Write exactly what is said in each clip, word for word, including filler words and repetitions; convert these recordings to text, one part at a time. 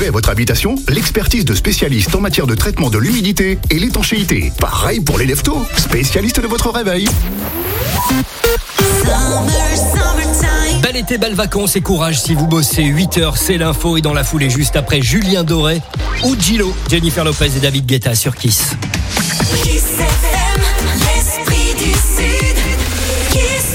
à votre habitation l'expertise de spécialistes en matière de traitement de l'humidité et l'étanchéité. Pareil pour les leftos, spécialistes de votre réveil. Bel été, belles vacances et courage si vous bossez. huit heures, c'est l'info et dans la foulée juste après Julien Doré ou Gillo, Jennifer Lopez et David Guetta sur Kiss. Kiss F M, l'esprit du Sud. Kiss.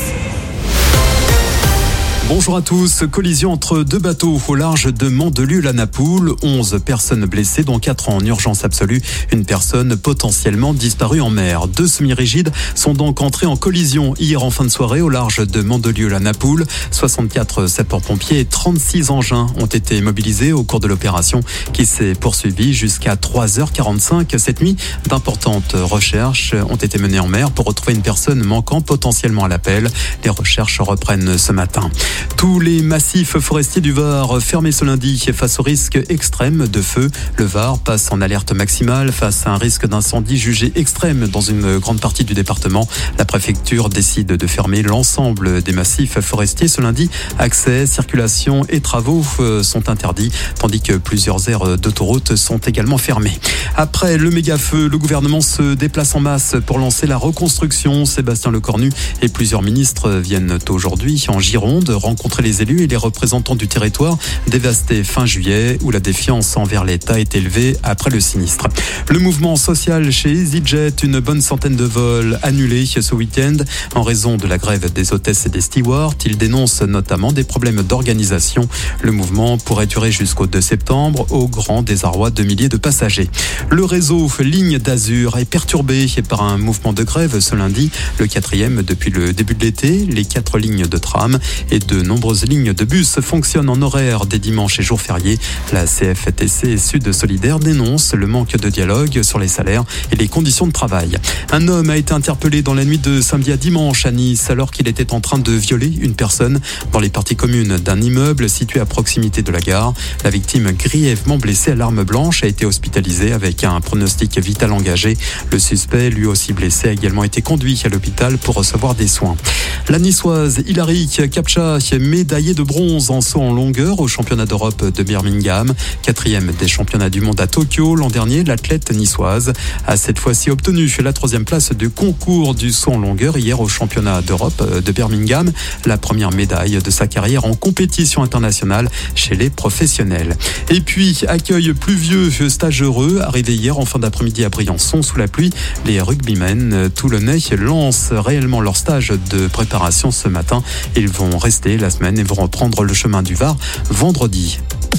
Bonjour à tous. Collision entre deux bateaux au large de Mandelieu-la-Napoule. onze personnes blessées, dont quatre en urgence absolue. Une personne potentiellement disparue en mer. Deux semi-rigides sont donc entrés en collision hier en fin de soirée au large de Mandelieu-la-Napoule. soixante-quatre sapeurs-pompiers et trente-six engins ont été mobilisés au cours de l'opération qui s'est poursuivie jusqu'à trois heures quarante-cinq. Cette nuit, d'importantes recherches ont été menées en mer pour retrouver une personne manquant potentiellement à l'appel. Les recherches reprennent ce matin. Tous les massifs forestiers du Var fermés ce lundi face au risque extrême de feu. Le Var passe en alerte maximale face à un risque d'incendie jugé extrême dans une grande partie du département. La préfecture décide de fermer l'ensemble des massifs forestiers ce lundi. Accès, circulation et travaux sont interdits, tandis que plusieurs aires d'autoroute sont également fermées. Après le méga-feu, le gouvernement se déplace en masse pour lancer la reconstruction. Sébastien Lecornu et plusieurs ministres viennent aujourd'hui en Gironde rencontrer les élus et les représentants du territoire dévasté fin juillet où la défiance envers l'État est élevée après le sinistre. Le mouvement social chez EasyJet, une bonne centaine de vols annulés ce week-end en raison de la grève des hôtesses et des stewards. Il dénonce notamment des problèmes d'organisation. Le mouvement pourrait durer jusqu'au deux septembre au grand désarroi de milliers de passagers. Le réseau Ligne d'Azur est perturbé par un mouvement de grève ce lundi, le quatrième depuis le début de l'été. Les quatre lignes de tram et de nombreuses lignes de bus fonctionnent en horaire des dimanches et jours fériés. La C F T C Sud Solidaire dénonce le manque de dialogue sur les salaires et les conditions de travail. Un homme a été interpellé dans la nuit de samedi à dimanche à Nice alors qu'il était en train de violer une personne dans les parties communes d'un immeuble situé à proximité de la gare. La victime, grièvement blessée à l'arme blanche, a été hospitalisée avec un pronostic vital engagé. Le suspect, lui aussi blessé, a également été conduit à l'hôpital pour recevoir des soins. La niçoise Hilary Kapcha, médaillée de bronze en saut en longueur au championnat d'Europe de Birmingham. Quatrième des championnats du monde à Tokyo. L'an dernier, l'athlète niçoise a cette fois-ci obtenu la troisième place du concours du saut en longueur hier au championnat d'Europe de Birmingham. La première médaille de sa carrière en compétition internationale chez les professionnels. Et puis, accueil pluvieux, stage heureux, arrivé hier en fin d'après-midi à Briançon sous la pluie. Les rugbymen toulonnais lancent réellement leur stage de préparation ce matin. Ils vont rester la semaine et vont reprendre le chemin du Var vendredi.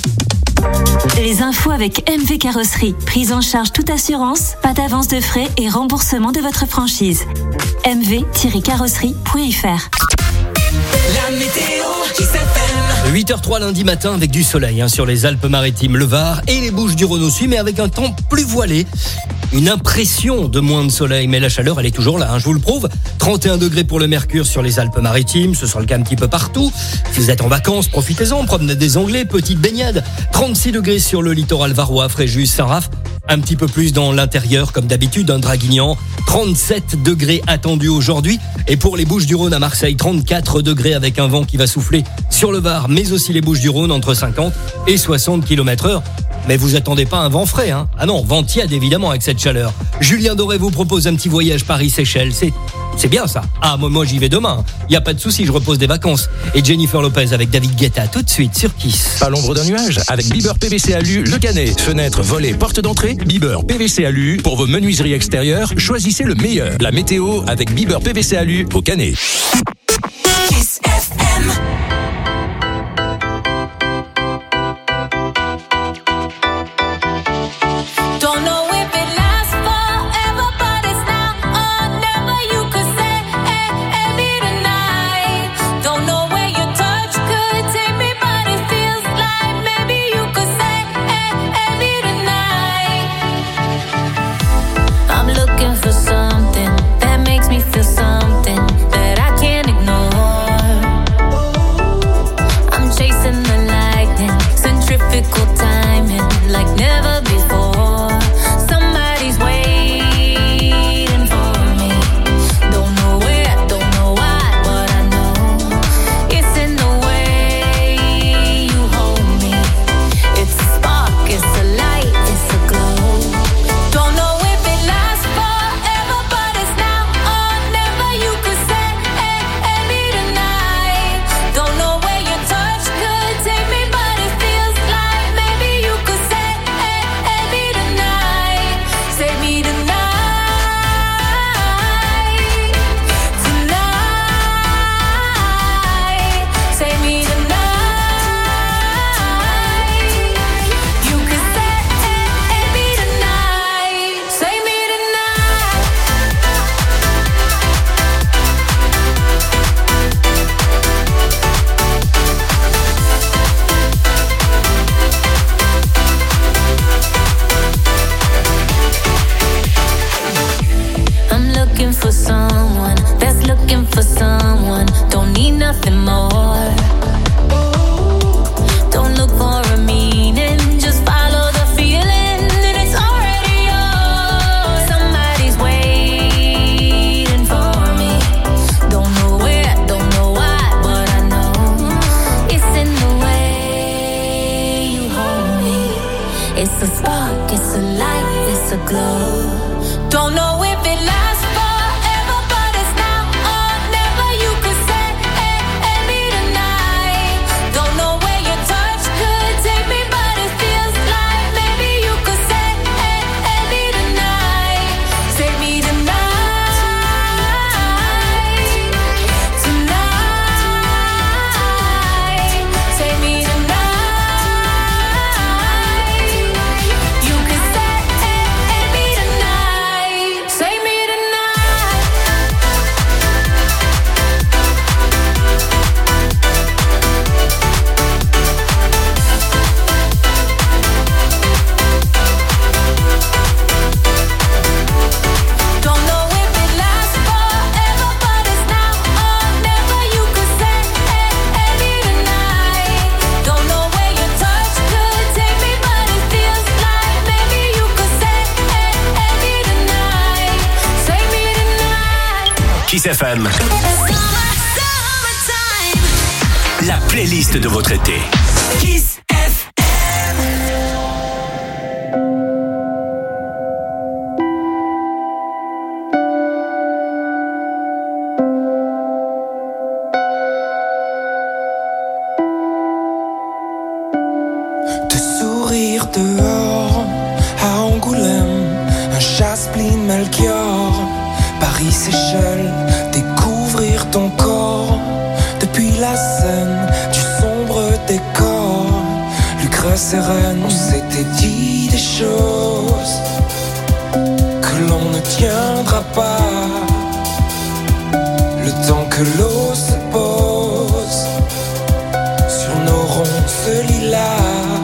Les infos avec M V Carrosserie. Prise en charge toute assurance, pas d'avance de frais et remboursement de votre franchise. m v tiret carrosserie point f r. La météo qui s'appelle huit heures zéro trois lundi matin avec du soleil hein, sur les Alpes-Maritimes, le Var et les Bouches-du-Rhône aussi, mais avec un temps plus voilé. Une impression de moins de soleil, mais la chaleur, elle est toujours là, hein, je vous le prouve. trente et un degrés pour le mercure sur les Alpes-Maritimes, ce sera le cas un petit peu partout. Si vous êtes en vacances, profitez-en, promenade des Anglais, petite baignade. trente-six degrés sur le littoral varois, Fréjus, Saint-Raph. Un petit peu plus dans l'intérieur, comme d'habitude, un Draguignan. trente-sept degrés attendus aujourd'hui. Et pour les Bouches-du-Rhône à Marseille, trente-quatre degrés avec un vent qui va souffler sur le Var, mais aussi les Bouches-du-Rhône entre cinquante et soixante kilomètres heure. Mais vous attendez pas un vent frais, hein. Ah non, vent tiède évidemment avec cette chaleur. Julien Doré vous propose un petit voyage Paris-Seychelles. C'est, c'est bien ça. Ah, moi, moi j'y vais demain. Il y a pas de souci, je repose des vacances. Et Jennifer Lopez avec David Guetta tout de suite sur Kiss. À l'ombre d'un nuage, avec Bieber P V C Alu, le Canet. Fenêtre, volets, porte d'entrée, Bieber P V C Alu. Pour vos menuiseries extérieures, choisissez le meilleur. La météo avec Bieber P V C Alu au Canet. Kiss F M. For something that makes me feel something that I can't ignore. It's a spark, it's a light, it's a glow. Don't know if it lasts forever, but it's now or never. You could say, hey, hey, me tonight. Don't know where your touch could take me, but it feels like maybe you could say, hey, hey, me tonight. Say me tonight. Kiss F M. La playlist de votre été. Kiss F M. De sourire dehors à Angoulême, un Jasmine Melchior. Paris-Séchelles, découvrir ton corps. Depuis la scène du sombre décor, Lucrèce et Reine, on s'était dit des choses que l'on ne tiendra pas. Le temps que l'eau se pose sur nos ronces lilas,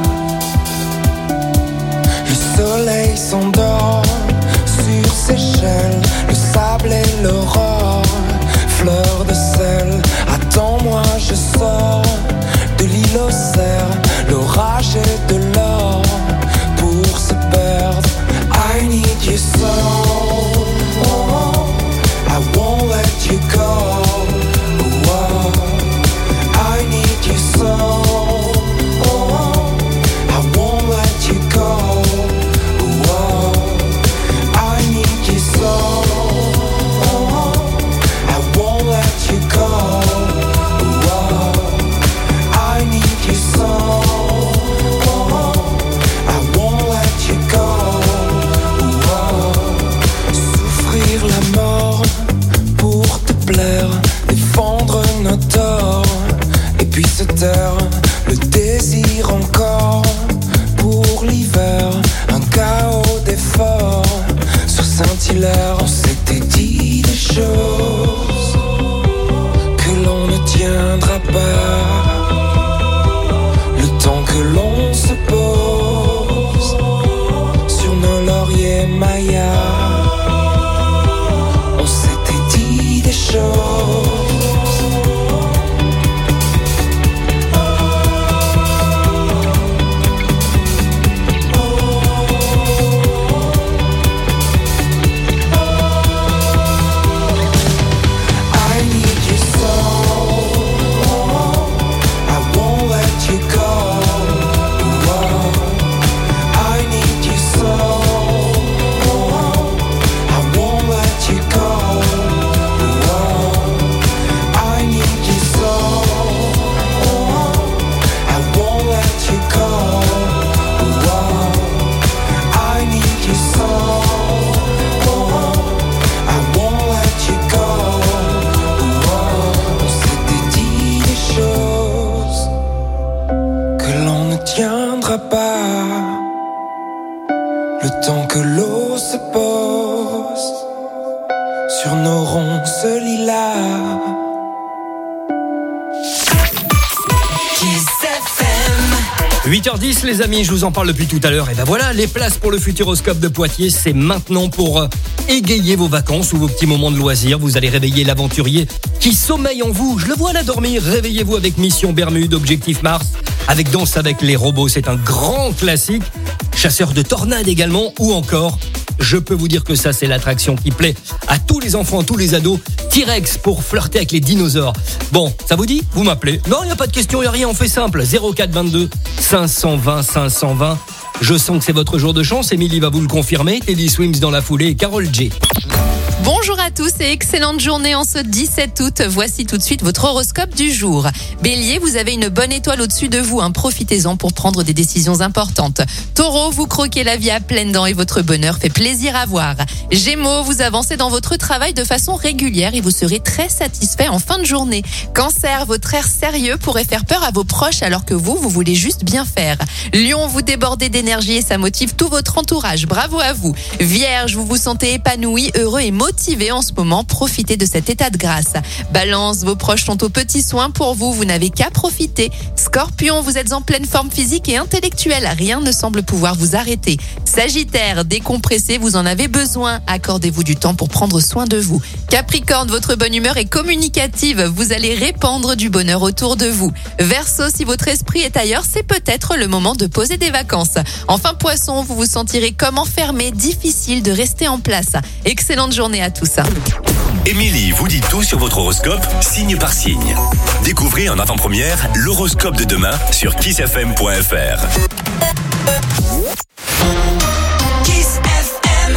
le soleil s'endort sur Seychelles. Le sable et l'aurore, fleur de sel. Attends-moi, je sors de l'île aux cerfs. L'orage et de l'or pour se perdre. I need you so, oh, I won't let you go. Oh, I need you so, oh, I won't let you go. Oh, I need you so. Défendre nos torts et puis se taire. Le désir encore pour l'hiver. Un chaos d'efforts sur Saint-Hilaire. On s'était dit des choses que l'on ne tiendra pas. Le temps que l'on se pose sur nos lauriers mayas. On s'était dit des choses. Le temps que l'eau se pose sur nos ronces lilas. huit heures dix les amis, je vous en parle depuis tout à l'heure. Et ben voilà, les places pour le Futuroscope de Poitiers, c'est maintenant pour égayer vos vacances ou vos petits moments de loisirs. Vous allez réveiller l'aventurier qui sommeille en vous. Je le vois là dormir. Réveillez-vous avec Mission Bermude, Objectif Mars, avec Danse avec les robots, c'est un grand classique. Chasseur de tornades également, ou encore, je peux vous dire que ça c'est l'attraction qui plaît à tous les enfants, tous les ados, T-Rex pour flirter avec les dinosaures. Bon, ça vous dit? Vous m'appelez. Non, il n'y a pas de question, il n'y a rien, on fait simple. zéro quatre vingt-deux cinq cent vingt cinq cent vingt. Je sens que c'est votre jour de chance. Émilie va vous le confirmer. Teddy Swims dans la foulée et Carole J. Bonjour à tous et excellente journée en ce dix-sept août. Voici tout de suite votre horoscope du jour. Bélier, vous avez une bonne étoile au-dessus de vous. Hein. Profitez-en pour prendre des décisions importantes. Taureau, vous croquez la vie à pleines dents et votre bonheur fait plaisir à voir. Gémeaux, vous avancez dans votre travail de façon régulière et vous serez très satisfait en fin de journée. Cancer, votre air sérieux pourrait faire peur à vos proches alors que vous, vous voulez juste bien faire. Lion, vous débordez d'énergie et ça motive tout votre entourage. Bravo à vous. Vierge, vous vous sentez épanoui, heureux et motivé en ce moment, profitez de cet état de grâce. Balance, vos proches sont aux petits soins pour vous, vous n'avez qu'à profiter. Scorpion, vous êtes en pleine forme physique et intellectuelle, rien ne semble pouvoir vous arrêter. Sagittaire, décompressez, vous en avez besoin, accordez-vous du temps pour prendre soin de vous. Capricorne, votre bonne humeur est communicative, vous allez répandre du bonheur autour de vous. Verseau, si votre esprit est ailleurs, c'est peut-être le moment de poser des vacances. Enfin Poisson, vous vous sentirez comme enfermé, difficile de rester en place. Excellente journée à tous. Émilie vous dit tout sur votre horoscope, signe par signe. Découvrez en avant-première l'horoscope de demain sur kiss f m point f r. Kiss F M.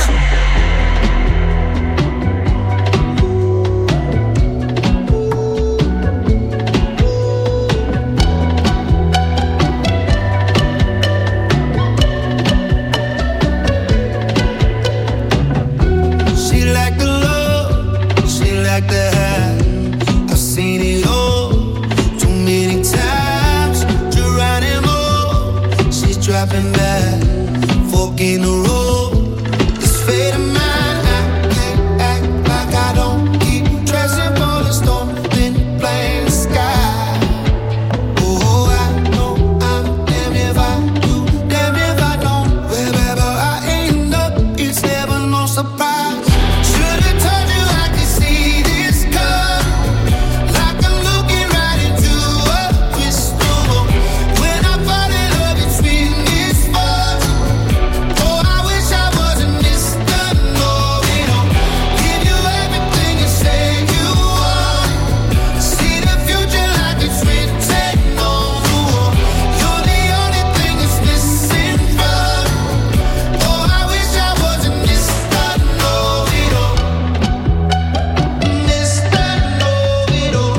She like the love, she like the high. I've seen it all too many times. Geronimo, she's dropping back, fork in the road. This fate of mine, I can't act like I don't keep dressing for the storm, then playing the sky. Oh, I know I'm damned if I do, damned if I don't. Wherever I end up, it's never no surprise. Should've told you I could see this coming, like I'm looking right into a crystal ball. When I fall in love, it's sweet misfortune. Oh, I wish I wasn't Mister Know-It-All. Give you everything you say you want. See the future like it's written on the wall. You're the only thing that's missing from me. Oh, I wish I wasn't Mister Know-It-All. Mister Know-It-All.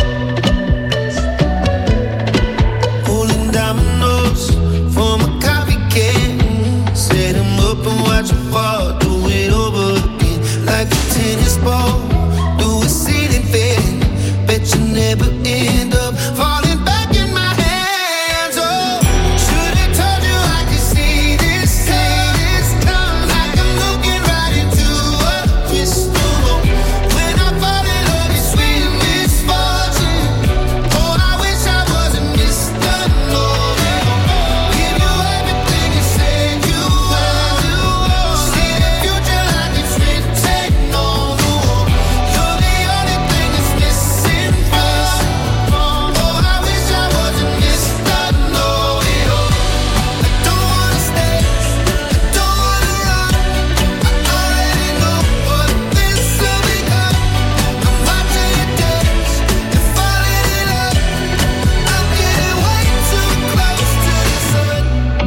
Pulling dominoes from a copycat. Set 'em up and watch 'em fall. Do it over again like a tennis ball. Do a ceiling fan. Bet you never end up falling back in my hands. Oh, should've told you I could see this coming, like I'm looking right into a crystal ball. When I fall in love, it's sweet misfortune. Oh, I wish I wasn't Mister Know-It-All. Give you everything you say you want. See the future like it's written on the wall. You're the only thing that's missing from me. Oh, I wish I wasn't Mister Know-It-All. I don't wanna stay, I don't wanna run. I already know what this will become. I'm watching you dance and falling in love. I'm getting way too close to the sun.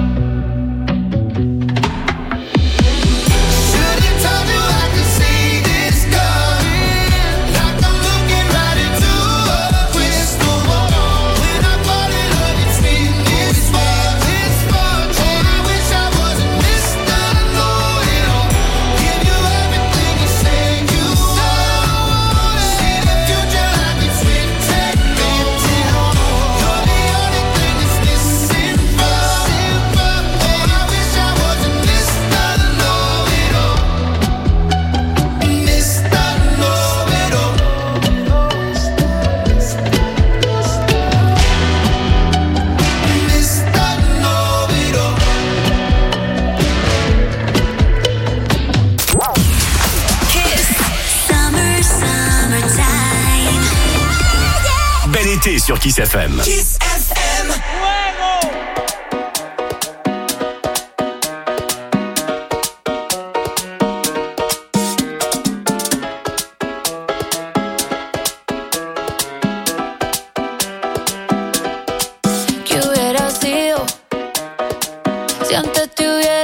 Should've told you I could see this coming, like I'm looking right into a crystal ball. When I fall in love, it's sweet misfortune. Oh, I wish I wasn't Mister Know-It-All. Give you everything you say you want. See the future like it's written on the wall. You're the only thing that's missing from me. Oh, I wish I wasn't Mister Know-It-All. Mister Know-It-All. Mister Know-It-All. Kiss. Summer, summertime. Bel été sur Kiss F M. Kiss F M. ¿Qué hubiera sido si antes te hubiera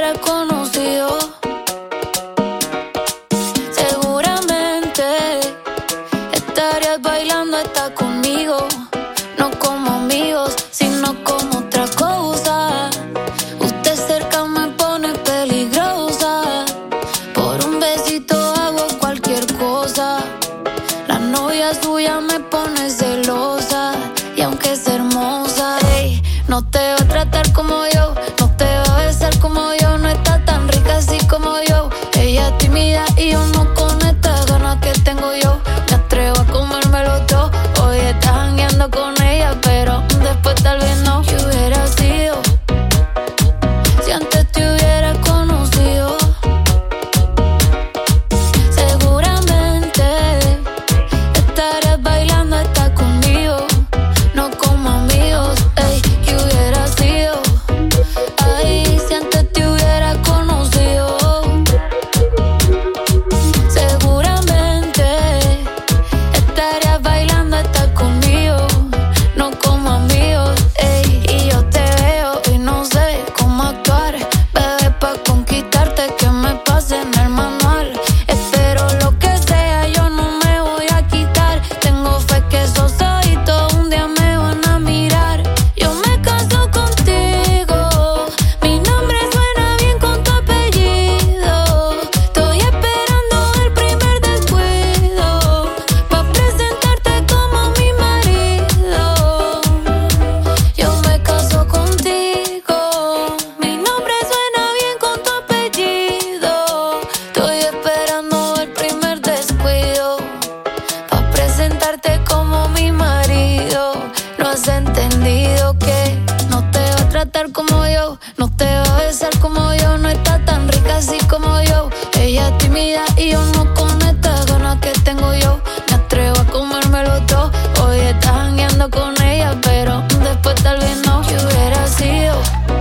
besar como yo, no está tan rica así como yo. Ella es tímida y yo no con estas ganas que tengo yo. Me atrevo a comérmelo todo. Hoy estás jangueando con ella, pero después tal vez no. ¿Qué hubiera sido?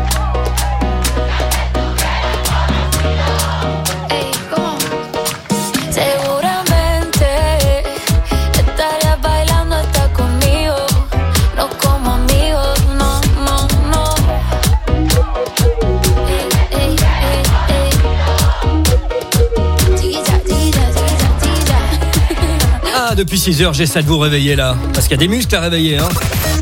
Ey, ¿cómo? Seguramente estarías bailando hasta conmigo. No como amigos, no, no, no. Ey, ey, ey, ey. Chiquilla, chiquilla, chiquilla, chiquilla. Ah, depuis six heures, j'essaie de vous réveiller là. Parce qu'il y a des muscles à réveiller, hein.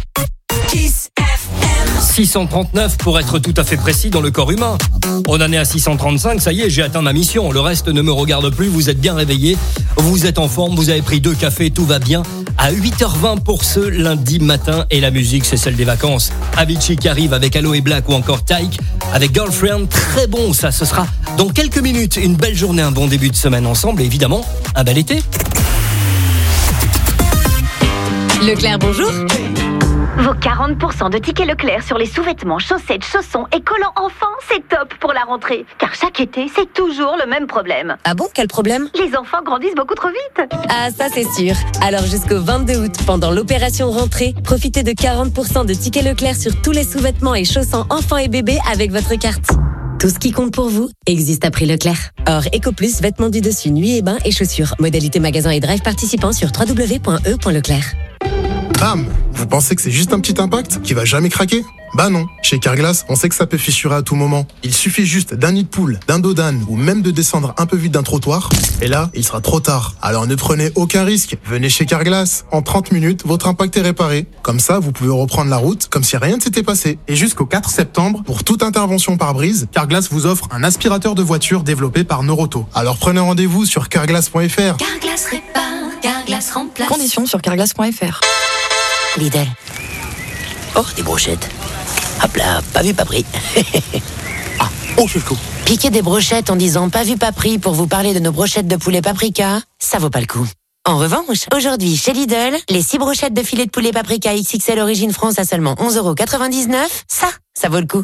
six cent trente-neuf pour être tout à fait précis dans le corps humain. On en est à six cent trente-cinq, ça y est, j'ai atteint ma mission. Le reste ne me regarde plus, vous êtes bien réveillés, vous êtes en forme, vous avez pris deux cafés, tout va bien. À huit heures vingt pour ce lundi matin, et la musique c'est celle des vacances. Avicii qui arrive avec Aloe Black ou encore Tyke avec Girlfriend, très bon ça, ce sera dans quelques minutes. Une belle journée, un bon début de semaine ensemble et évidemment, un bel été. Leclerc, bonjour. Vos quarante pour cent de tickets Leclerc sur les sous-vêtements, chaussettes, chaussons et collants enfants, c'est top pour la rentrée. Car chaque été, c'est toujours le même problème. Ah bon, quel problème? Les enfants grandissent beaucoup trop vite. Ah, ça c'est sûr. Alors jusqu'au vingt-deux août, pendant l'opération rentrée, profitez de quarante pour cent de tickets Leclerc sur tous les sous-vêtements et chaussons enfants et bébés avec votre carte. Tout ce qui compte pour vous existe à prix Leclerc. Or, EcoPlus, vêtements du dessus, nuit et bain et chaussures. Modalité magasin et drive participants sur w w w point e point leclerc. Bam! Vous pensez que c'est juste un petit impact qui va jamais craquer? Bah non, chez Carglass, on sait que ça peut fissurer à tout moment. Il suffit juste d'un nid de poule, d'un dos d'âne ou même de descendre un peu vite d'un trottoir. Et là, il sera trop tard. Alors ne prenez aucun risque. Venez chez Carglass. En trente minutes, votre impact est réparé. Comme ça, vous pouvez reprendre la route comme si rien ne s'était passé. Et jusqu'au quatre septembre, pour toute intervention par brise, Carglass vous offre un aspirateur de voiture développé par Noroto. Alors prenez rendez-vous sur carglass point f r. Carglass répare, Carglass remplace. Conditions sur carglass point f r. Lidl. Oh, des brochettes. Hop là, pas vu, pas pris. Ah, oh, c'est le coup. Piquer des brochettes en disant pas vu, pas pris pour vous parler de nos brochettes de poulet paprika, ça vaut pas le coup. En revanche, aujourd'hui, chez Lidl, les six brochettes de filet de poulet paprika X X L Origine France à seulement onze euros quatre-vingt-dix-neuf, ça, ça vaut le coup.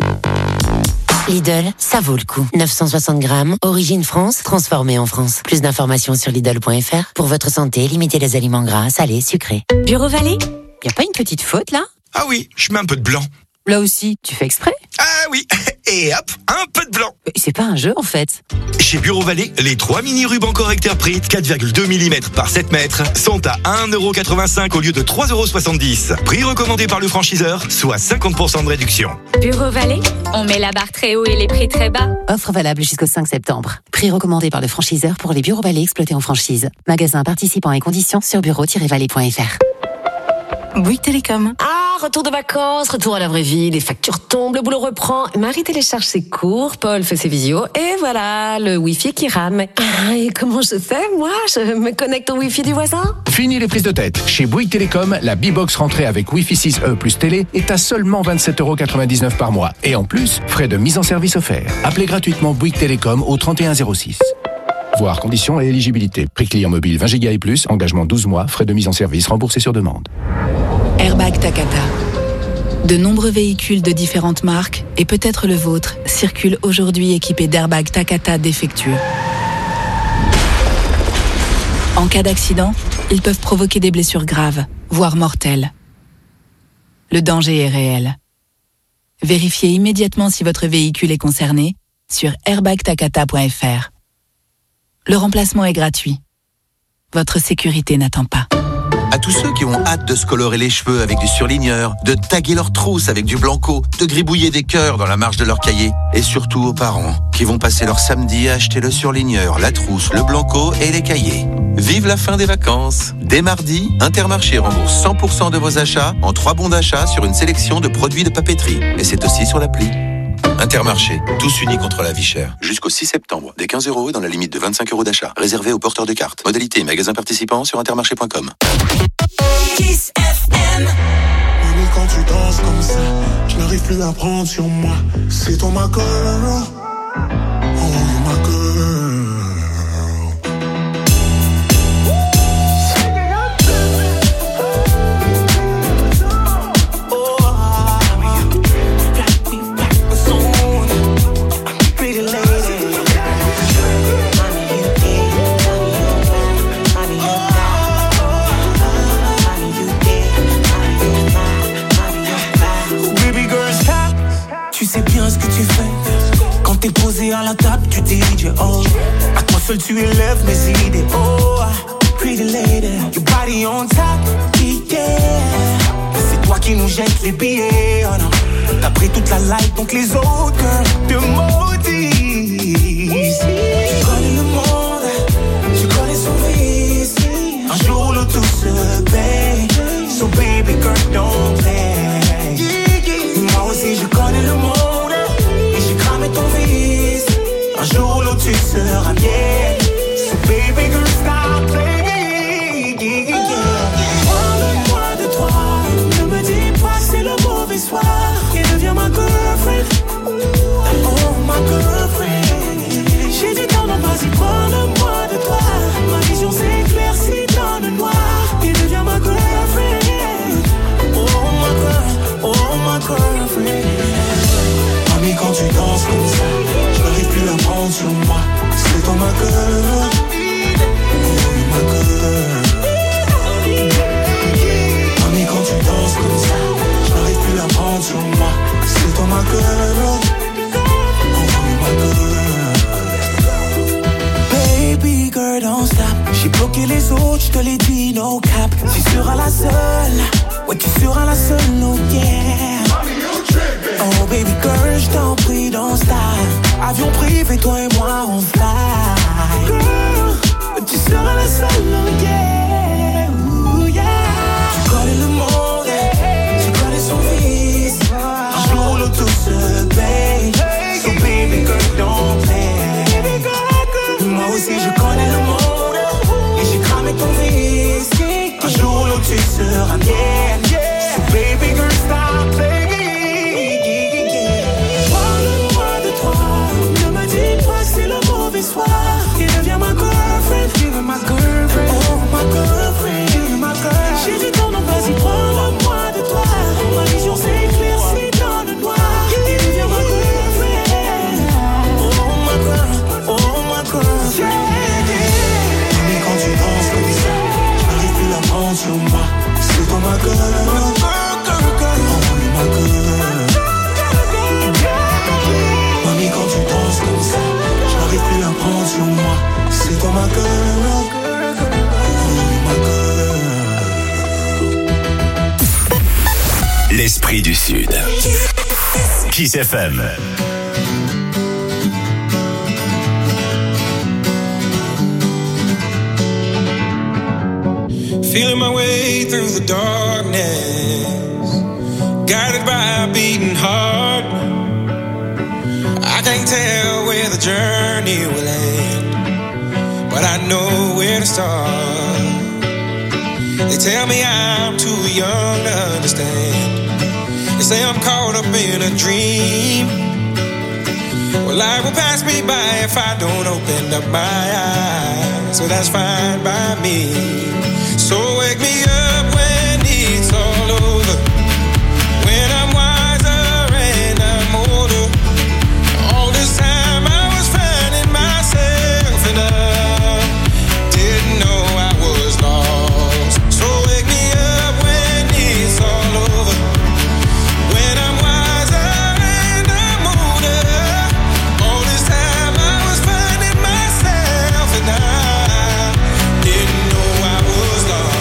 Lidl, ça vaut le coup. neuf cent soixante grammes, Origine France, transformé en France. Plus d'informations sur Lidl point f r. Pour votre santé, limitez les aliments gras, salés, sucrés. Bureau Vallée, y a pas une petite faute là? Ah oui, je mets un peu de blanc. Là aussi, tu fais exprès? Ah oui, et hop, un peu de blanc. C'est pas un jeu en fait. Chez Bureau Vallée, les trois mini rubans correcteurs Prit quatre virgule deux millimètres par sept mètres sont à un euro quatre-vingt-cinq au lieu de trois euros soixante-dix. Prix recommandé par le franchiseur, soit cinquante pour cent de réduction. Bureau Vallée, on met la barre très haut et les prix très bas. Offre valable jusqu'au cinq septembre. Prix recommandé par le franchiseur pour les Bureau Vallée exploités en franchise. Magasin participants et conditions sur bureau tiret vallée point f r. Bouygues Télécom. Ah, retour de vacances, retour à la vraie vie, les factures tombent, le boulot reprend. Marie télécharge ses cours, Paul fait ses visios, et voilà, le Wi-Fi qui rame. Ah, et comment je fais, moi? Je me connecte au Wi-Fi du voisin? Fini les prises de tête. Chez Bouygues Télécom, la B-Box rentrée avec Wi-Fi six E plus télé est à seulement vingt-sept euros quatre-vingt-dix-neuf par mois. Et en plus, frais de mise en service offerts. Appelez gratuitement Bouygues Télécom au trente et un zéro six. Voir conditions et éligibilité. Prix client mobile vingt gigas et plus, engagement douze mois, frais de mise en service remboursés sur demande. Airbag Takata. De nombreux véhicules de différentes marques, et peut-être le vôtre, circulent aujourd'hui équipés d'airbags Takata défectueux. En cas d'accident, ils peuvent provoquer des blessures graves, voire mortelles. Le danger est réel. Vérifiez immédiatement si votre véhicule est concerné sur airbag takata point f r. Le remplacement est gratuit. Votre sécurité n'attend pas. À tous ceux qui ont hâte de se colorer les cheveux avec du surligneur, de taguer leurs trousses avec du blanco, de gribouiller des cœurs dans la marge de leur cahier. Et surtout aux parents qui vont passer leur samedi à acheter le surligneur, la trousse, le blanco et les cahiers. Vive la fin des vacances. Dès mardi, Intermarché rembourse cent pour cent de vos achats en trois bons d'achat sur une sélection de produits de papeterie. Et c'est aussi sur l'appli. Intermarché, tous unis contre la vie chère. Jusqu'au six septembre, des quinze euros dans la limite de vingt-cinq euros d'achat. Réservé aux porteurs de cartes. Modalité et magasins participants sur intermarché point com. Kiss F M. Baby, quand tu danses comme ça, je n'arrive plus à prendre sur moi. C'est ton ma girl. Oh ma girl. assis à la table du D J, oh. À toi seul tu élèves mes idées, oh. Pretty lady, your body on top, yeah. C'est toi qui nous jette les billets, oh non. T'as pris toute la light, donc les autres te maudissent. Tu connais le monde, tu connais son vice. Un jour le tout se paye, so baby girl don't play. Moi aussi je connais le monde, et j'ai cramé ton vice. Un jour l'autre tu seras mienne, so baby girl stop playing. Parle-moi de toi, ne me dis pas que c'est le mauvais soir. Et deviens ma girlfriend, oh ma girlfriend. J'ai dit non, non, vas-y, parle-moi de toi. Ma vision s'éclaircit dans le noir. Et deviens ma girlfriend, oh ma girl, oh ma girlfriend. Mami, quand tu danses comme ça, je n'arrive plus à prendre sur moi. C'est toi ma girl, oh ma girl. Mami, quand tu danses comme ça, je n'arrive plus à prendre sur moi. C'est toi ma girl, oh ma girl. Baby girl, don't stop. J'ai bloqué les autres, je te l'ai dit, no cap. Tu seras la seule, ouais tu seras la seule, no yeah. Oh baby girl, je t'en prie, don't stop. Avion privé, toi et moi on fly. Girl, tu seras la seule, no yeah. Ooh, yeah. Tu connais le monde, tu connais son vice. Un jour le tout se paye, so baby girl don't play. Moi aussi je connais le monde, et j'ai cramé ton vice. Un jour l'autre tu seras mienne, so baby girl stop playing. Parle-moi de toi, ne me dis pas que c'est le mauvais soir. Et deviens ma girlfriend, deviens ma girlfriend, oh ma girlfriend, deviens ma girl. J'ai dit non, non, vas-y, parle-moi de toi. Ma vision s'éclaircit dans le noir. Et deviens ma girlfriend, oh ma girl, oh ma girlfriend. Mais quand tu danses comme ça, j'arrive plus à prendre sur moi. C'est toi ma girl, oh ma girl. Mami, quand tu danses comme ça, j'arrive plus à prendre sur moi. C'est toi ma girl, oh ma girl. L'esprit du Sud. Kiss F M. Feeling my way through the darkness, guided by a beating heart. I can't tell where the journey will end, but I know where to start. They tell me I'm too young to understand. They say I'm caught up in a dream. Well, life will pass me by if I don't open up my eyes, so that's fine by me. So wake me up when it's all over, when I'm wiser and I'm older. All this time I was finding myself and I didn't know I was lost. So wake me up when it's all over, when I'm wiser and I'm older. All this time I was finding myself and I didn't know I was lost.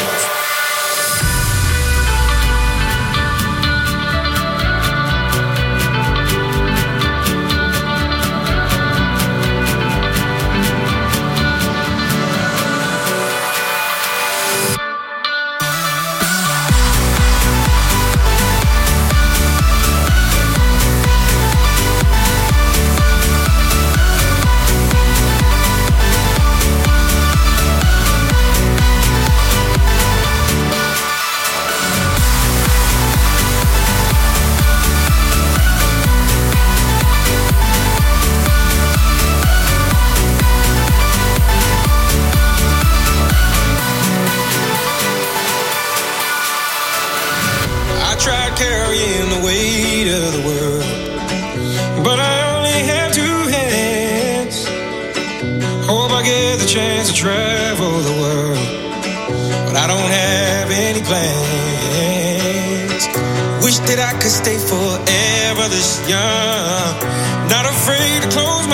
Carrying the weight of the world, but I only have two hands. Hope I get the chance to travel the world, but I don't have any plans. Wish that I could stay forever this young, not afraid to close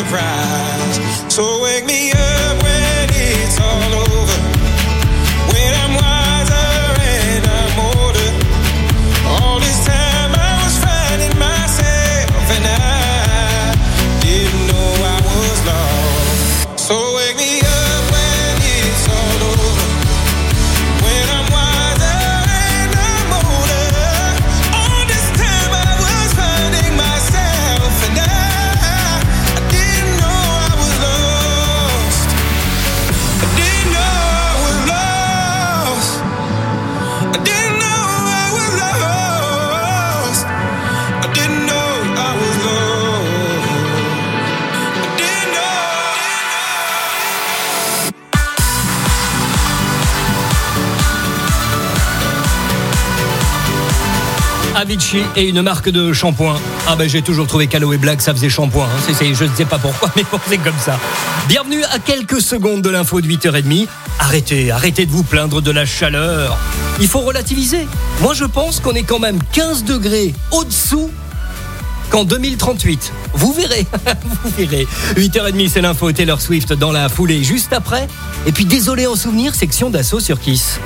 prize. So wake me up when it's all over, when I'm wiser and I'm older. All this time I was finding myself and I didn't know I was lost. So wake me up when it's all over, when I'm wiser and I'm older. All this time I was finding myself and I, I didn't know I was lost. I didn't know I was lost. I didn't know I was lost. I didn't know I was lost. I didn't know. Avicii et une marque de shampoing. Ah ben j'ai toujours trouvé qu'Aloe Black ça faisait shampoing. Hein. C'est, c'est, je ne sais pas pourquoi, mais bon, c'est comme ça. Bienvenue à quelques secondes de l'info de huit heures trente. Arrêtez, arrêtez de vous plaindre de la chaleur. Il faut relativiser. Moi je pense qu'on est quand même quinze degrés au-dessous qu'en deux mille trente-huit. Vous verrez, vous verrez. huit heures trente, c'est l'info Taylor Swift dans la foulée juste après. Et puis désolé en souvenir, section d'assaut sur Kiss.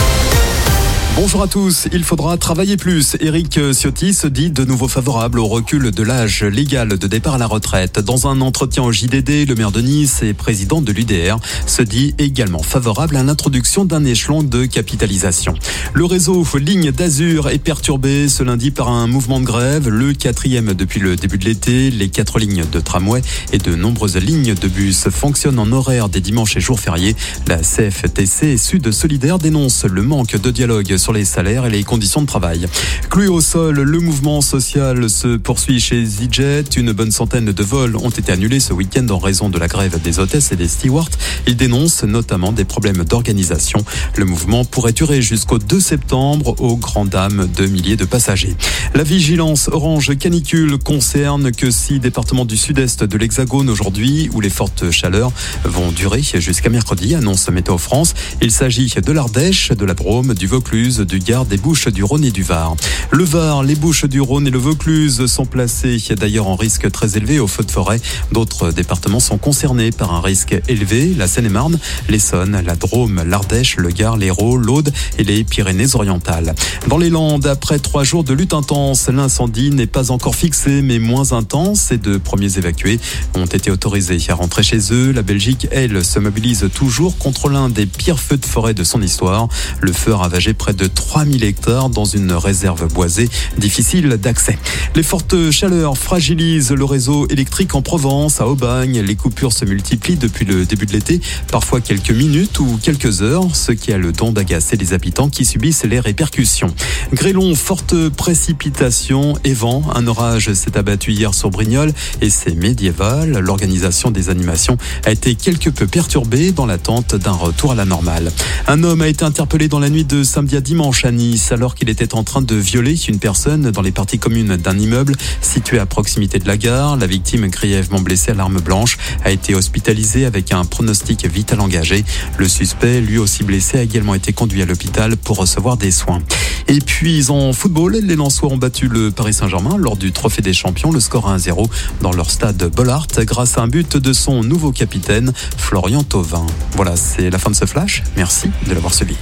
Bonjour à tous, il faudra travailler plus. Éric Ciotti se dit de nouveau favorable au recul de l'âge légal de départ à la retraite. Dans un entretien au J D D, le maire de Nice et président de l'U D R se dit également favorable à l'introduction d'un échelon de capitalisation. Le réseau Ligne d'Azur est perturbé ce lundi par un mouvement de grève, le quatrième depuis le début de l'été. Les quatre lignes de tramway et de nombreuses lignes de bus fonctionnent en horaire des dimanches et jours fériés. La C F T C et Sud Solidaire dénonce le manque de dialogue sur les salaires et les conditions de travail. Cloué au sol, le mouvement social se poursuit chez EasyJet. Une bonne centaine de vols ont été annulés ce week-end en raison de la grève des hôtesses et des stewards. Ils dénoncent notamment des problèmes d'organisation. Le mouvement pourrait durer jusqu'au deux septembre aux grandes dames de milliers de passagers. La vigilance orange canicule concerne que six départements du sud-est de l'Hexagone aujourd'hui où les fortes chaleurs vont durer jusqu'à mercredi, annonce Météo France. Il s'agit de l'Ardèche, de la Drôme, du Vaucluse, du Gard, des Bouches-du-Rhône et du Var. Le Var, les Bouches-du-Rhône et le Vaucluse sont placés d'ailleurs en risque très élevé au feu de forêt. D'autres départements sont concernés par un risque élevé. La Seine-et-Marne, l'Essonne, la Drôme, l'Ardèche, le Gard, l'Hérault, l'Aude et les Pyrénées-Orientales. Dans les Landes, après trois jours de lutte intense, l'incendie n'est pas encore fixé mais moins intense et de premiers évacués ont été autorisés à rentrer chez eux. La Belgique, elle, se mobilise toujours contre l'un des pires feux de forêt de son histoire. Le feu a ravagé près de trois mille hectares dans une réserve boisée difficile d'accès. Les fortes chaleurs fragilisent le réseau électrique en Provence, à Aubagne. Les coupures se multiplient depuis le début de l'été, parfois quelques minutes ou quelques heures, ce qui a le don d'agacer les habitants qui subissent les répercussions. Grêlons, fortes précipitations et vent. Un orage s'est abattu hier sur Brignoles et c'est médiéval. L'organisation des animations a été quelque peu perturbée dans l'attente d'un retour à la normale. Un homme a été interpellé dans la nuit de samedi à dimanche à Nice alors qu'il était en train de violer une personne dans les parties communes d'un immeuble situé à proximité de la gare. La victime, grièvement blessée à l'arme blanche, a été hospitalisée avec un pronostic vital engagé. Le suspect, lui aussi blessé, a également été conduit à l'hôpital pour recevoir des soins. Et puis en football, les Lensois ont battu le Paris Saint-Germain lors du Trophée des Champions, le score un à zéro dans leur stade Bollaert grâce à un but de son nouveau capitaine, Florian Thauvin. Voilà, c'est la fin de ce flash. Merci de l'avoir suivi.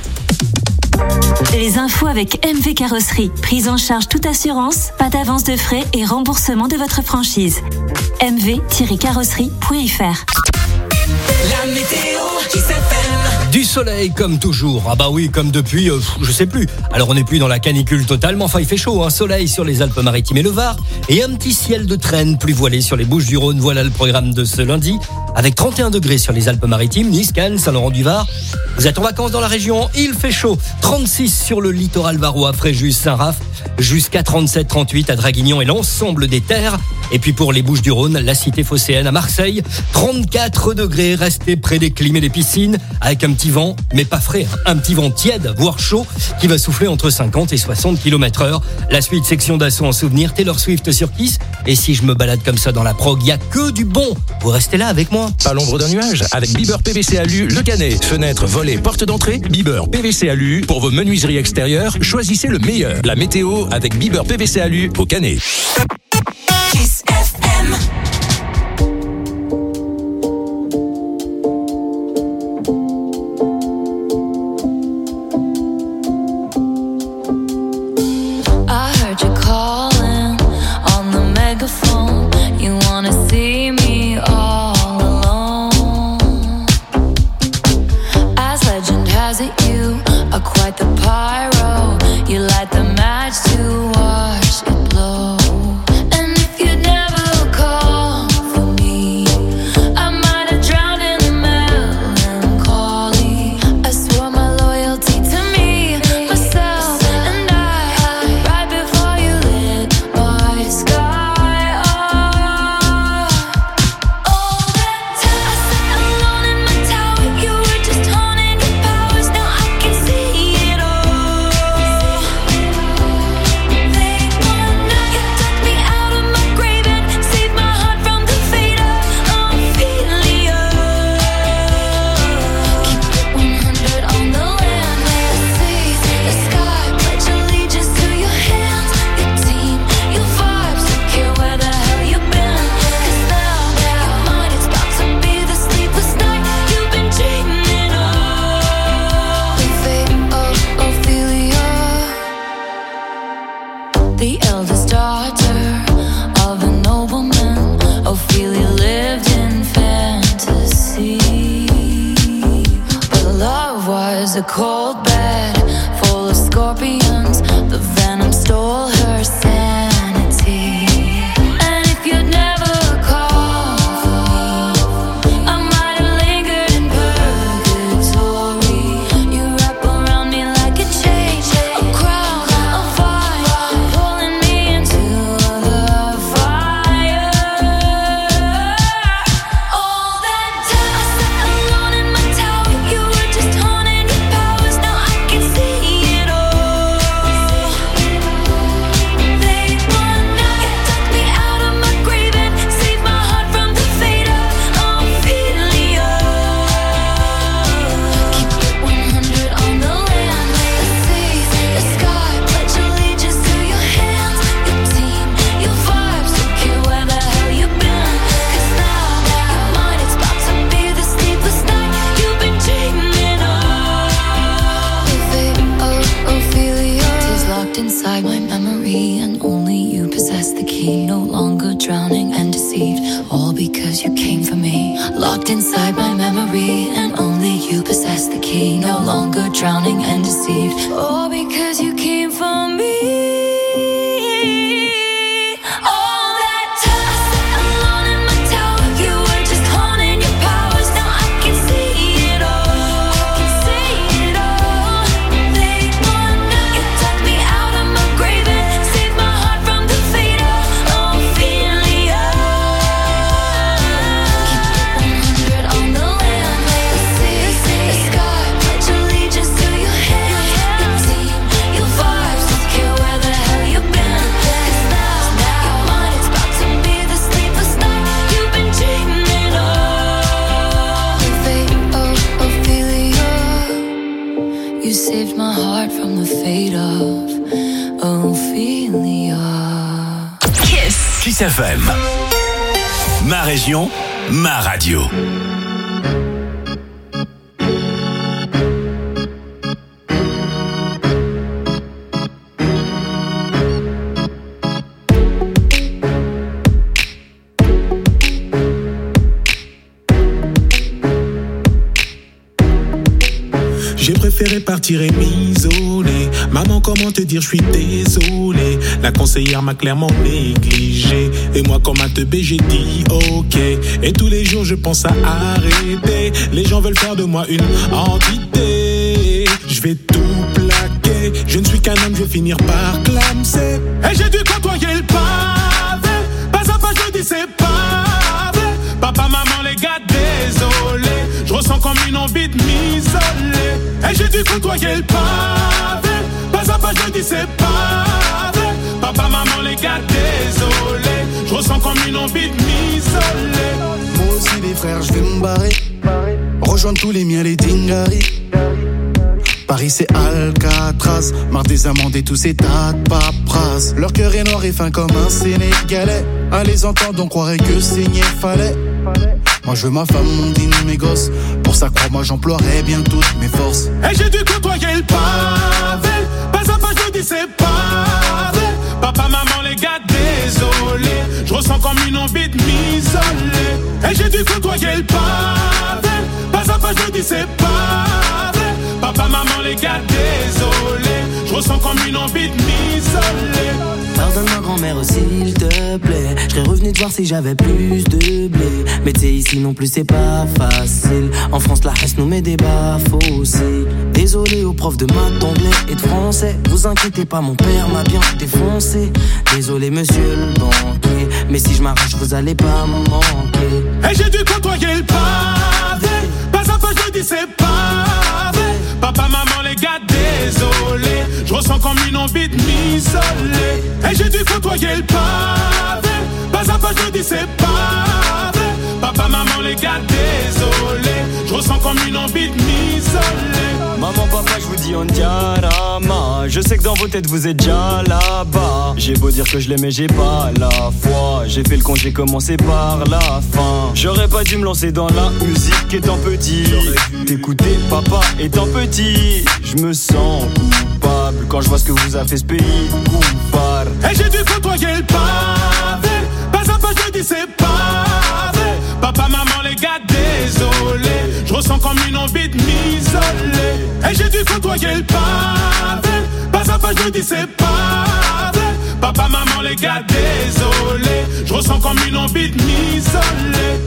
Les infos avec M V Carrosserie. Prise en charge toute assurance, pas d'avance de frais et remboursement de votre franchise. m v tiret carrosserie point f r. La météo qui s'appelle. Du soleil comme toujours. Ah bah oui, comme depuis, euh, je sais plus. Alors on n'est plus dans la canicule totalement. Enfin, il fait chaud, hein. Soleil sur les Alpes-Maritimes et le Var. Et un petit ciel de traîne plus voilé sur les Bouches-du-Rhône. Voilà le programme de ce lundi. Avec trente et un degrés sur les Alpes-Maritimes, Nice, Cannes, Saint-Laurent-du-Var. Vous êtes en vacances dans la région, il fait chaud. trente-six sur le littoral varois, Fréjus, Saint-Raph. Jusqu'à trente-sept trente-huit à Draguignan et l'ensemble des terres. Et puis pour les Bouches-du-Rhône, la cité phocéenne à Marseille, trente-quatre degrés, restez près des clim et des piscines, avec un petit vent, mais pas frais, hein, un petit vent tiède, voire chaud, qui va souffler entre cinquante et soixante kilomètres heure. La suite, section d'assaut en souvenir, Taylor Swift sur Kiss. Et si je me balade comme ça dans la prog, il n'y a que du bon. Vous restez là avec moi. À l'ombre d'un nuage, avec Bieber P V C Alu, le Canet. Fenêtre, volets, porte d'entrée, Bieber P V C Alu. Pour vos menuiseries extérieures, choisissez le meilleur. La météo avec Bieber P V C Alu au Canet. Kiss F M. scorpions. The venom stole her sanity. And if you'd never called for me, I might have lingered in purgatory. You wrap around me like a chain, a crown, a fire, pulling me into the fire. All that time I sat alone in my tower, you were just honing your powers. Now I can see it all. They won now. You took me out of my grave and saved my heart from the fate of Ophelia. Keep it one hundred on the land, the sea, the sky. Pledge allegiance to your hands, your team, your vibes. Don't care where the hell you've been, 'cause now you're mine. It's about to be the sleepless night you've been dreaming of. The fate of Ophelia is locked inside my memory, and only you possess the key. No longer drowning and deceived, all because you came for me. Locked inside my memory, and only you possess the key. No longer drowning and deceived, all because you came for me. All that time I sat alone in my tower, you were just honing your powers. Now I can see it all. I can see it all. They won now. You took me out of my grave and saved my heart from the fate of Ophelia. Keep it one hundred on the land, the sea, the sky. Pledge allegiance to your hands, your team, your vibes. Don't care where the hell you've been, 'cause now you're mine. It's about to be the sleepless night you've been dreaming of. The fate of Ophelia. You saved my heart from the fate of Ophelia. Kiss. Kiss F M. Ma région, ma radio. J'ai préféré partir et m'isoler. Maman, comment te dire, je suis désolé. La conseillère m'a clairement négligé. Et moi, comme un teubé, j'ai dit ok. Et tous les jours, je pense à arrêter. Les gens veulent faire de moi une entité. Je vais tout plaquer. Je ne suis qu'un homme, je vais finir par clamser. Et j'ai dû côtoyer le pavé. Pas à pas, je dis c'est pas vrai. Papa, maman, les gars, désolé. Je ressens comme une envie de m'isoler. Et j'ai dû côtoyer le pavé. Pas à pas, je dis c'est pas vrai. Papa, maman, les gars, désolé. Je ressens comme une envie de m'isoler. Moi aussi les frères, je vais me barrer. Rejoindre tous les miens, les dingaris. Paris c'est Alcatraz. Marre des amendes et tous ces tas de paperasses. Leur cœur est noir et fin comme un Sénégalais. À les entendre on croirait que saigner fallait. Moi je veux ma femme, mon dîner, mes gosses. Pour ça crois-moi j'emploierai bien toutes mes forces. Et j'ai dû côtoyer le pavé. Pas à pas je dis c'est pas vrai. Papa, maman, les gars, désolé. Je ressens comme une envie de m'isoler. Et j'ai dû côtoyer le pavé. Pas à pas je dis c'est pas vrai. Papa, maman, les gars, désolé. Je ressens comme une envie de m'isoler. Pardonne ma grand-mère s'il te plaît. Je serais revenu te voir si j'avais plus de blé. Mais t'sais ici non plus c'est pas facile. En France la haine nous met des baffes aussi. Désolé aux profs de maths, d'anglais et de français. Vous inquiétez pas, mon père m'a bien défoncé. Désolé monsieur le banquier, mais si je m'arrache vous allez pas me manquer. Et j'ai dû côtoyer le pavé. Pas à pas je dis c'est pas vrai. Papa, maman, les gars, désolé. Je ressens comme une envie de m'isoler. Et j'ai dû côtoyer le pavé. Pas à pas je dis c'est pas vrai. Papa, maman, les gars, désolé. Je ressens comme une envie de m'isoler. Maman, papa, je vous dis on diarama. Je sais que dans vos têtes vous êtes déjà là-bas. J'ai beau dire que je l'aimais, j'ai pas la foi. J'ai fait le con, j'ai commencé par la fin. J'aurais pas dû me lancer dans la musique étant petit. T'écouter papa étant petit. Je me sens coupable quand je vois ce que vous a fait ce pays coupable. Et j'ai dû côtoyer le pavé. Pas à pas je dis c'est pas vrai. Papa, maman, les gars, désolé. Je ressens comme une envie de m'isoler. Et j'ai dû côtoyer le pavé. papa je dis c'est pas vrai. Papa, maman, les gars, désolé. Je ressens comme une envie de m'isoler.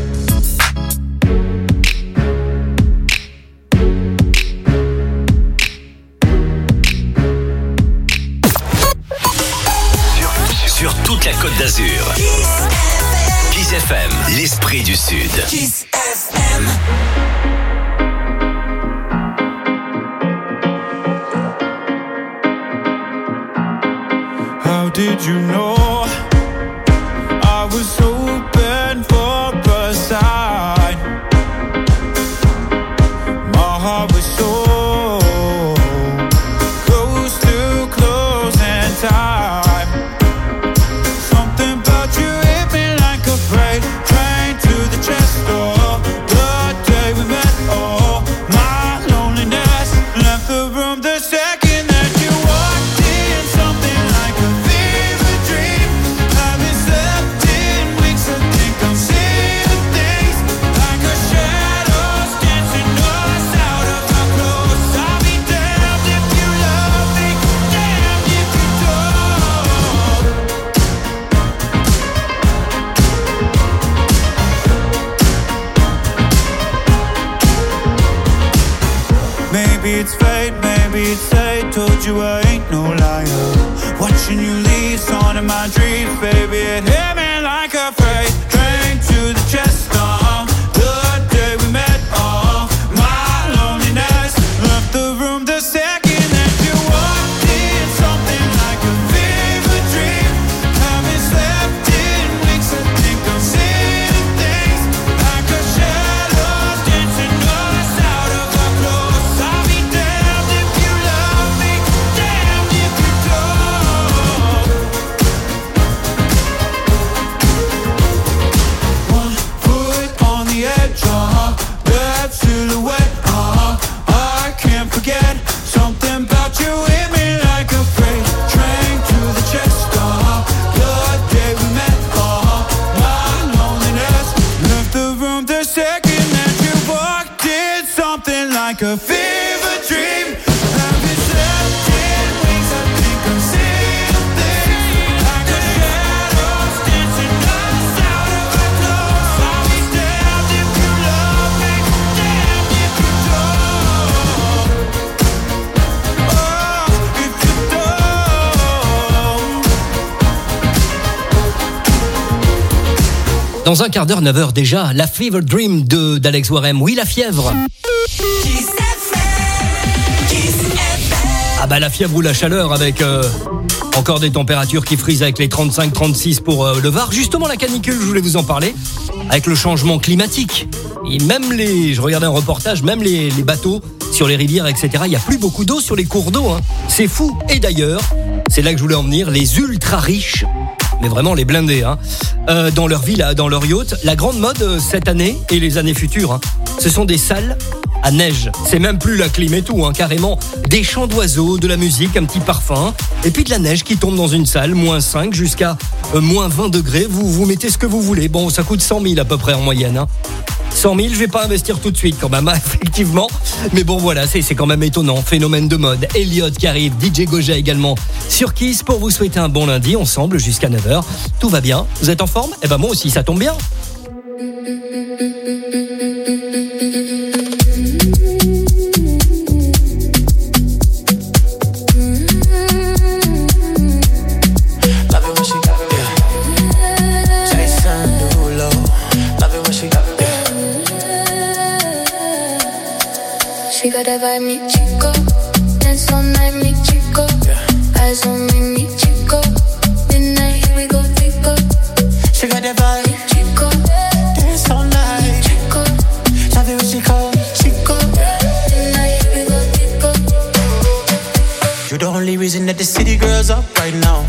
Sur toute la Côte d'Azur. Kiss F M, l'esprit du Sud. Kiss F M. How did you know I was hoping for a sign? My heart was so close to closing time. Something about you hit me like a freight train to the chest door. The day we met, oh, my loneliness left the room the second that you walked in. Something like a fever dream. Haven't slept in weeks, I think I'm seeing things like a shadows dancing us out of our clothes. I'll be damned if you love me, damned if you don't. Maybe it's fate, maybe it's fate. Told you I ain't no liar. Watching you leave, on in my dreams, baby. It hit me like a freight train to the chest. Uh, the day we met, oh, my loneliness left the room the second that you walked in. Something like a fever dream. Haven't slept in weeks, I think I'm seeing things like a shadows dancing us out of our clothes. I'll be damned if you love me, damned if you don't. One foot on the edge, uh-huh. That silhouette, uh-huh. I can't forget. Something about you hit me like a freight train to the chest, uh-huh. The day we met, uh-huh. My loneliness left the room the second that you walked in. Something like a fever dream. Haven't slept in weeks, I think I'm seeing things like a shadows dancing us out of our clothes. I'll be damned if you love me, damned if you don't. Oh, if you don't. Dans un quart d'heure, neuf heures déjà, la Fever Dream de d'Alex Warem. Oui, la fièvre. Ah bah la fièvre ou la chaleur avec euh, encore des températures qui frisent avec les trente-cinq trente-six pour euh, le Var. Justement la canicule, je voulais vous en parler, avec le changement climatique. Et même les, je regardais un reportage, même les, les bateaux sur les rivières, et cetera. Il n'y a plus beaucoup d'eau sur les cours d'eau. Hein. C'est fou. Et d'ailleurs, c'est là que je voulais en venir, les ultra riches, mais vraiment les blindés, hein, euh, dans leur villa, dans leur yacht. La grande mode euh, cette année et les années futures, hein, ce sont des salles à neige. C'est même plus la clim et tout, hein, carrément des chants d'oiseaux, de la musique, un petit parfum, et puis de la neige qui tombe dans une salle, moins cinq jusqu'à euh, moins vingt degrés. Vous vous mettez ce que vous voulez. Bon, ça coûte cent mille à peu près en moyenne. Hein. cent mille, je vais pas investir tout de suite quand même, hein, effectivement. Mais bon, voilà, c'est, c'est quand même étonnant. Phénomène de mode. Elliot qui arrive, D J Goja également sur Kiss pour vous souhaiter un bon lundi ensemble jusqu'à neuf heures. Tout va bien. Vous êtes en forme? Eh ben moi aussi, ça tombe bien. She got that vibe, mi chico. Dance all night, mi chico. Eyes on me, mi chico. Midnight, here we go, tico. She got that vibe, mi chico. Dance all night, chico. Love it when she call me chico. Midnight, here we go, tico. You the only reason that the city girls up right now.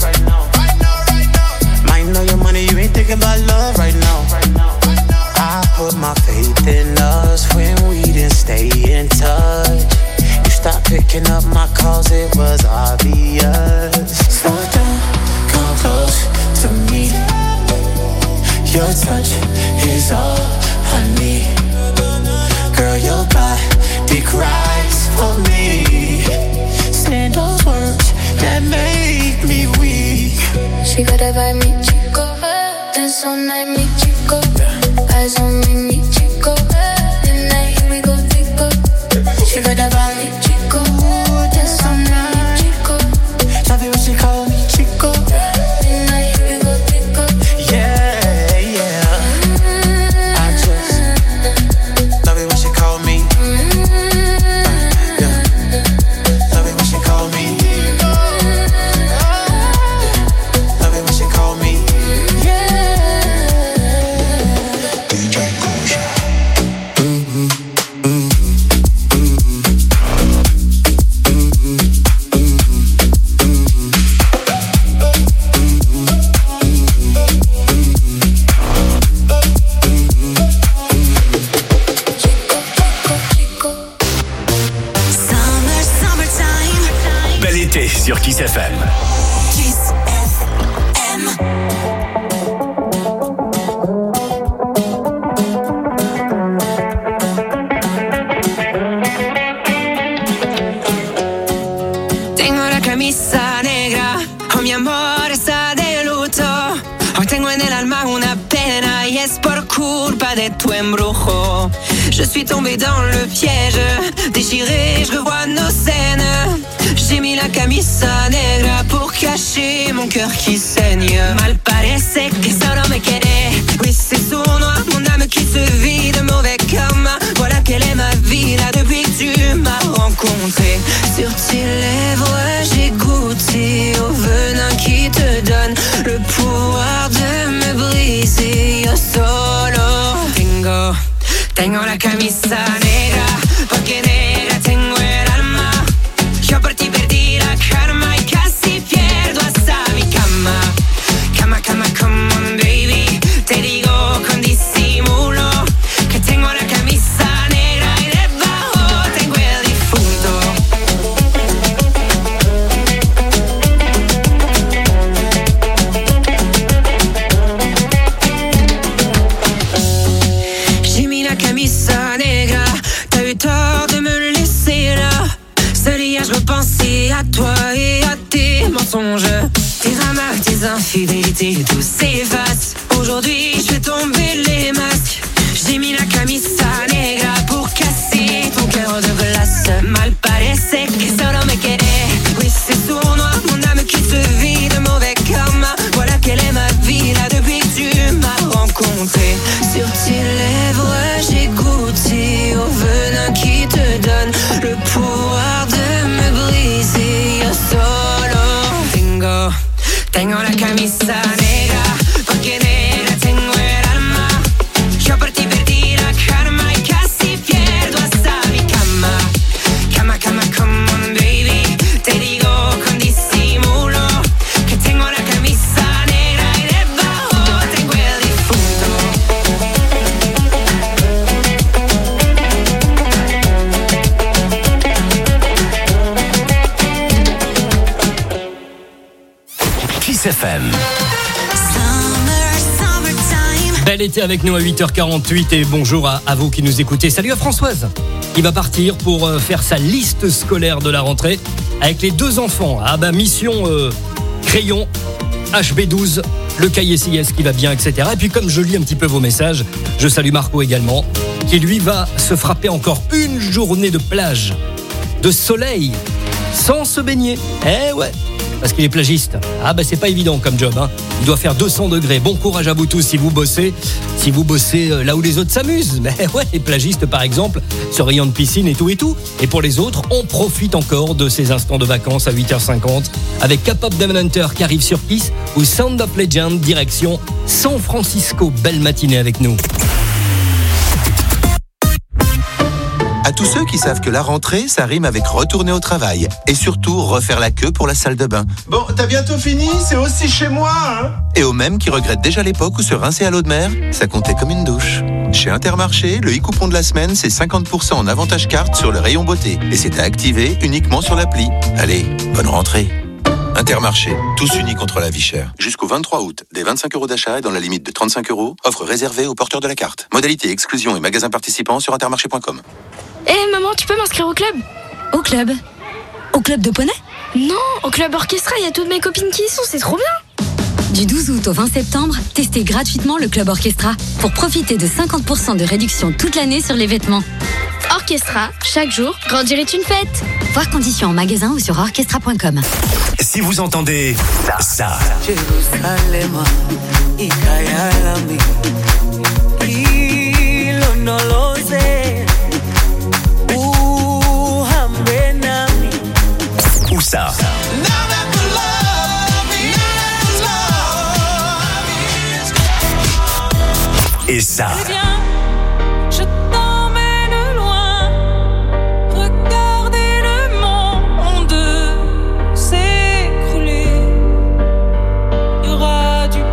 Mind know your money, you ain't thinking about love right now. I put my faith in us when we didn't stay in touch. You stopped picking up my calls, it was obvious. Slow down, come close to me. Your touch is all I need. Girl, your body cries for me. Saying those words that that make me weak. She got a vibe, mi chico. Dance all night, mi chico. Eyes on me, mi chico. Tonight, here we go, tico. She got a vibe, mi chico. Dance all night, mi chico. Love it when she call me Chico. Tonight, here we go, tico. Yeah, yeah. I just love it when she call me. Yeah. Love it when she call me. Love it when she call me. Summer, summertime. Bel été sur Kiss F M. Kiss F M. Tengo la camisa negra, oh mi amor está de luto. Hoy tengo en el alma una pena y es por culpa de tu embrujo. Je suis tombée dans le piège, déchirée, je revois nos scènes. J'ai mis la camisa negra pour cacher mon cœur qui saigne. Mal parece que solo me quiere. Oui, c'est sournois, mon âme qui se vide, mauvais karma. Voilà quelle est ma vie là depuis que tu m'as rencontré. Sur tes lèvres, j'ai goûté au venin qui te donne le pouvoir de me briser. Yo solo tengo, tengo la camisa negra, porque negra tengo el alma. Yo por ti perdí la karma y casi pierdo hasta mi cama. Cama, cama, come on baby. Te digo con disimulo que tengo la camisa negra y debajo tengo el difunto. J'ai mis la camisa negra, t'as eu tort de me laisser là. Seul hier je repensais à toi et à tes mensonges. Tes ramas, tes infidélités, tout s'efface. Aujourd'hui je fais tomber les masques. J'ai mis la camisa negra pour casser ton cœur de glace. Mal parece que solo me quiere. Oui, c'est sournois, mon âme qui se vide, mauvais karma. Voilà quelle est ma vie là depuis que tu m'as rencontré. Sur tes lèvres, j'ai goûté au venin qui te donne le pouvoir de me briser. Yo solo tengo, tengo la camisa negra, porque negra tengo el alma. Yo por ti perdí la karma y casi pierdo hasta mi cama. Cama, cama, come on baby. Te digo con disimulo que tengo la camisa negra y debajo tengo el difunto. Kiss F M. Summer, summertime. Bel été avec nous à huit heures quarante-huit et bonjour à, à vous qui nous écoutez. Salut à Françoise qui va partir pour euh, faire sa liste scolaire de la rentrée avec les deux enfants. Ah bah mission euh, crayon, H B douze, le cahier C S qui va bien, et cetera. Et puis comme je lis un petit peu vos messages, je salue Marco également qui lui va se frapper encore une journée de plage, de soleil, sans se baigner. Eh ouais, parce qu'il est plagiste. Ah bah c'est pas évident comme job, hein. Il doit faire deux cents degrés. Bon courage à vous tous si vous bossez, si vous bossez là où les autres s'amusent. Mais ouais, les plagistes par exemple, se rayant de piscine et tout et tout. Et pour les autres, on profite encore de ces instants de vacances à huit heures cinquante avec K-Pop Demon Hunter qui arrive sur Kiss ou Sound of Legend direction San Francisco. Belle matinée avec nous. À tous ceux qui savent que la rentrée, ça rime avec retourner au travail. Et surtout, refaire la queue pour la salle de bain. Bon, t'as bientôt fini, c'est aussi chez moi, hein. Et aux mêmes qui regrettent déjà l'époque où se rincer à l'eau de mer, ça comptait comme une douche. Chez Intermarché, le e-coupon de la semaine, c'est cinquante pour cent en avantage carte sur le rayon beauté. Et c'est à activer uniquement sur l'appli. Allez, bonne rentrée. Intermarché, tous unis contre la vie chère. Jusqu'au vingt-trois août, des vingt-cinq euros d'achat et dans la limite de trente-cinq euros, offre réservée aux porteurs de la carte. Modalité, exclusion et magasins participants sur intermarché point com. Hé hey, maman, tu peux m'inscrire au club? Au club? Au club de poney? Non, au Club Orchestra, il y a toutes mes copines qui y sont, c'est trop bien. Du douze août au vingt septembre, testez gratuitement le Club Orchestra pour profiter de cinquante pour cent de réduction toute l'année sur les vêtements. Orchestra, chaque jour, grandir est une fête. Voir conditions en magasin ou sur orchestra point com. Si vous entendez ça, Jerusalema, ikayalami, hilo noloze, uhambe nami. ou ça, et ça, Je t'emmène loin, regardez le monde s'écrouler. Il y aura du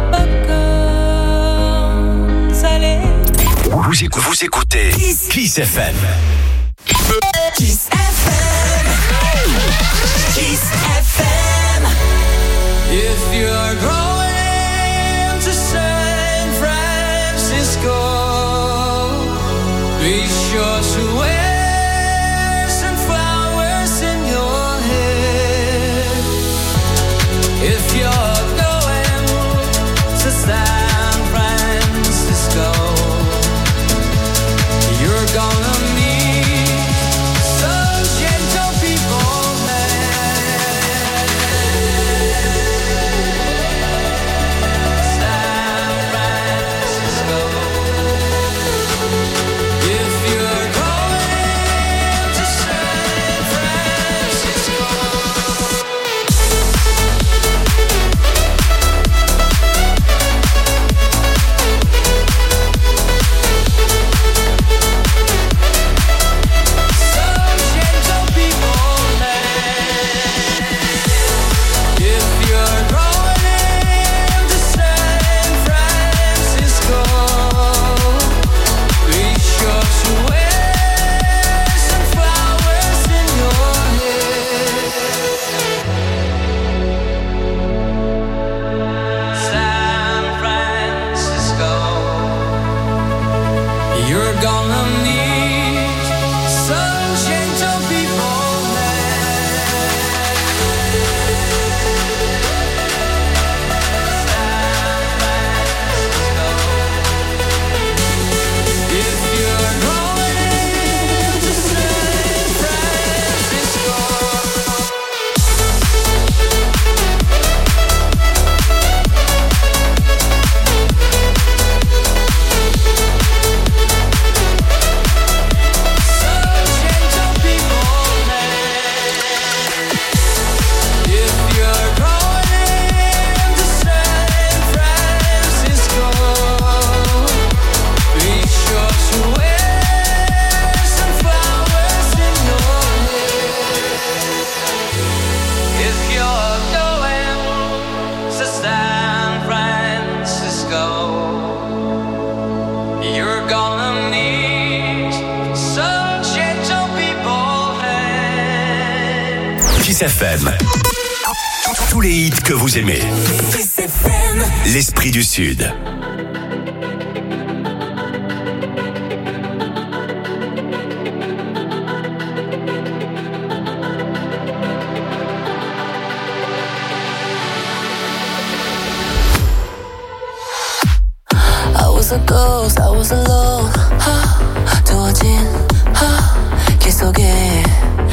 popcorn salé. vous, écoutez, vous écoutez Kiss F M. Kiss F M. Kiss F M. If you're going to San Francisco, be sure to wear some flowers in your hair. If you're going to San Francisco, you're gonna meet some gentle people there. San Francisco. If you're going to San Francisco. Some gentle people there. If you're going to San Francisco, be sure to wear some flowers in your hair. San Francisco, you're gonna meet some gentle people there. If you're going to San Francisco. Some gentle people there. If you're going to San Francisco, be sure to wear some flowers in your hair. If you're going to San Francisco, you're gonna meet some gentle people there. Kiss F M. Tous les hits que vous aimez. Kiss F M. L'esprit du Sud. I was a ghost, I was alone. 하, 두어진 하, 길 속에.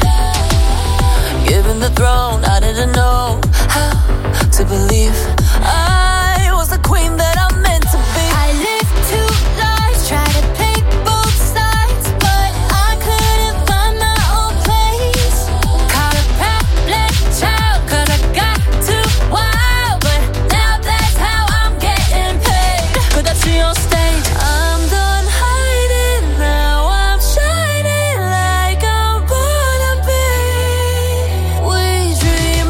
Given the throne, I didn't know how to believe I was the queen that I'm meant to be. I lived two lives, tried to pick both sides, but I couldn't find my own place. Caught a problem child, 'cause I got too wild, but now that's how I'm getting paid. 끝없이 on stage, I'm done hiding now. I'm shining like I'm born to be. We dream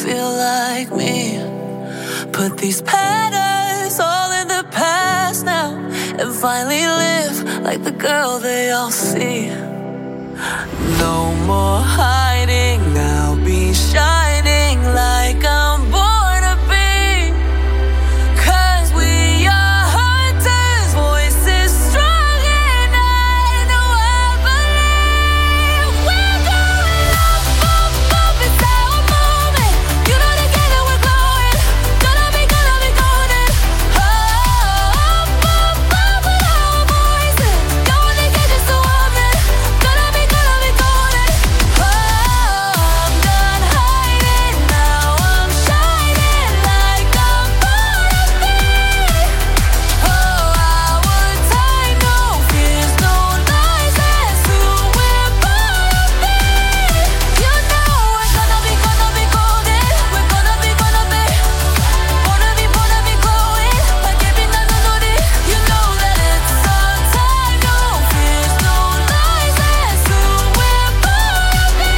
feel like me. Put these patterns all in the past now and finally live like the girl they all see. No more hiding, I'll be shining like I'm born to be. 'Cause we are hunters, voices strong and I know I believe. We're going up, up, up, it's our moment. You know together we're glowing. Gonna be, gonna be golden. Up, up, up with our voices. Going to get just so often. Gonna be, gonna be golden. Oh, I'm done hiding now. I'm shining like I'm born to be. Oh, our time, no fears, no lies. That's who we're born to be. You know we're gonna be, gonna be golden. We're gonna be, gonna be. Born to be, born to be glowing. Like every night I know that. You know that it's our time, no fears, no lies. That's who we're born to be.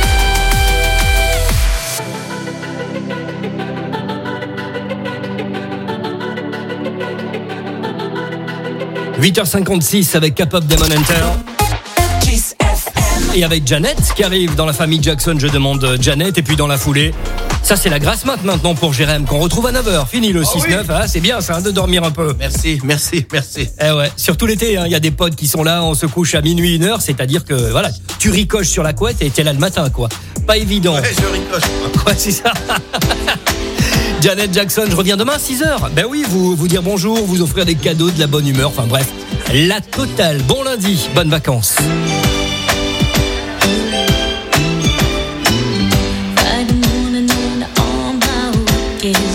huit heures cinquante-six avec K-pop Demon Hunter. Et avec Janet qui arrive dans la famille Jackson, je demande Janet. Et puis dans la foulée, ça c'est la grasse mat maintenant pour Jérém qu'on retrouve à neuf heures. Fini le six neuf, ah, c'est bien ça hein, de dormir un peu. Merci, merci, merci. Eh ouais, surtout l'été, il hein, y a des potes qui sont là, on se couche à minuit, une heure, c'est-à-dire que voilà, tu ricoches sur la couette et t'es là le matin quoi. Pas évident. Ouais, je ricoche. Ouais, c'est ça. Janet Jackson, je reviens demain à six heures. Ben oui, vous, vous dire bonjour, vous offrir des cadeaux, de la bonne humeur, enfin bref, la totale. Bon lundi, bonnes vacances. I don't wanna know all about it.